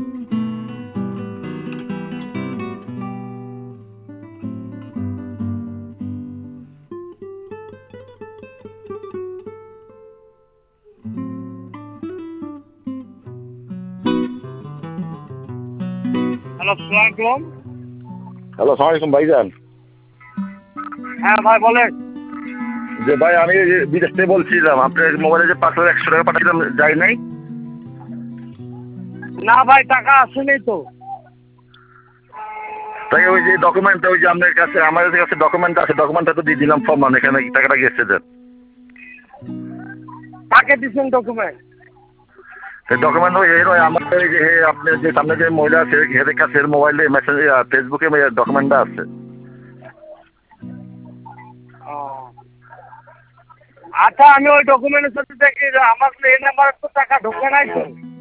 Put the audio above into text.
Hello, আসসালামু আলাইকুম। Hello, আসসালামু আলাইকুম ভাইজান। হ্যাঁ ভাই বলেন। যে ভাই আমি বিদেশ থেকে বলছিলাম, আপনার মোবাইলে যে 5,100 টাকা পাঠিয়েছিলাম যায় নাই? না ভাই, টাকা আসেনি তো। তাই ওই যে ডকুমেন্টটা, ওই যে আপনার কাছে আমাদের কাছে ডকুমেন্ট আছে, ডকুমেন্টটা তো দিয়ে দিলাম ফর্ম, এখানে টাকাটা গেছে দেন। কাকে দিচ্ছেন ডকুমেন্ট? ডকুমেন্ট ওই আমার ওই যে আপনার যে সামনে যে মহিলা আছে এদের কাছে মোবাইলে মেসেজ ফেসবুকে ডকুমেন্টটা আছে। ও আচ্ছা, আমি ওই ডকুমেন্টের সাথে দেখি যে আমার এই নাম্বারে তো টাকা ঢোকে নাই তো।